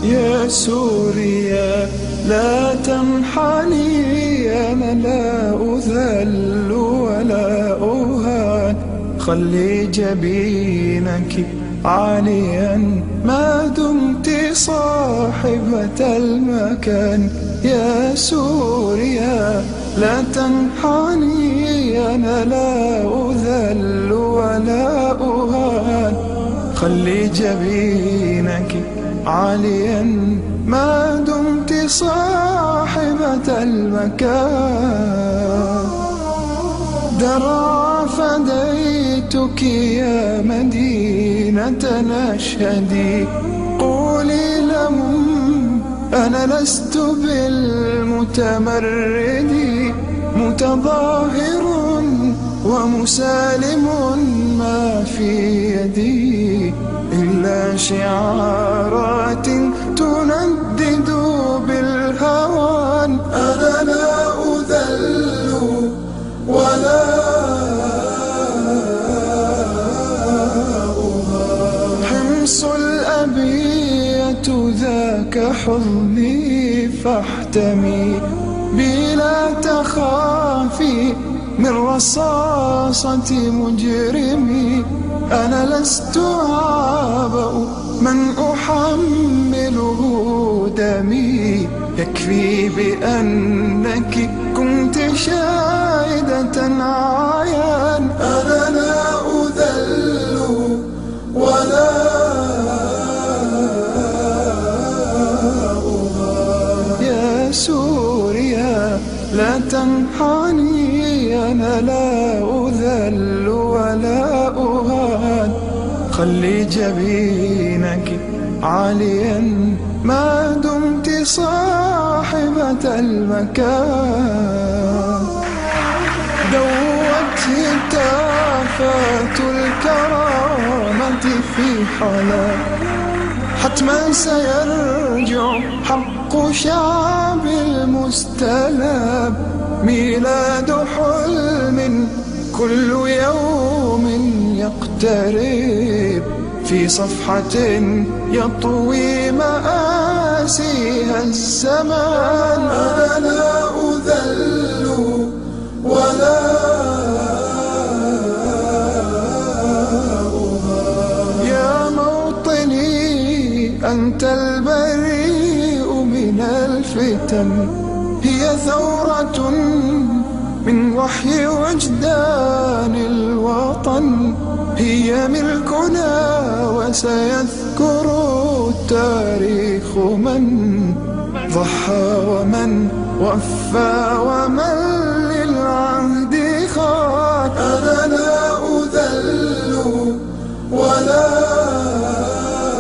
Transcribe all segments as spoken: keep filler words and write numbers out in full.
يا سوريا لا تنحني، أنا لا أذل ولا أهان. خلي جبينك عاليا ما دمت صاحبة المكان. يا سوريا لا تنحني، أنا لا أذل ولا أهان. خلي جبينك عاليا ما دمت صاحبة المكان. درى فديتك يا مدينة نشهدي، قولي لهم أنا لست بالمتمرد، متظاهر ومسالم ما في يدي إلا شعارات تندد بالهوان. أنا لا أذل ولا أهان. حمص الأبية ذاك حضني فاحتمي، بلا تخافي من رصاصة مجرمي. أنا لست أعبأ من أحمله دمي، يكفي بأنك كنت شاهدة عيان. أنا لا أذل ولا أهان. يا سوريا لا تنحني، أنا لا أذل ولا أهان. خلي جبينك عاليا ما دمت صاحبة المكان. دوت هتافات الكرامة في حلا، حتما سيرجع حق شعب المستلب. ميلاد حلم كل يوم يقترب، في صفحة يطوي مآسيها الزمان. أنا لا أذل ولا أهان. يا موطني أنت البريء من الفتن، هي ثورة من وحي وجدان الوطن. هي ملكنا وسيذكر التاريخ من ضحى ومن وفى ومن للعهد خان. أنا لا أذل ولا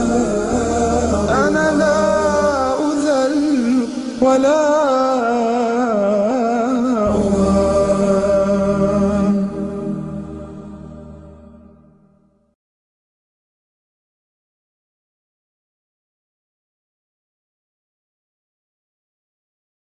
أنا لا أذل ولا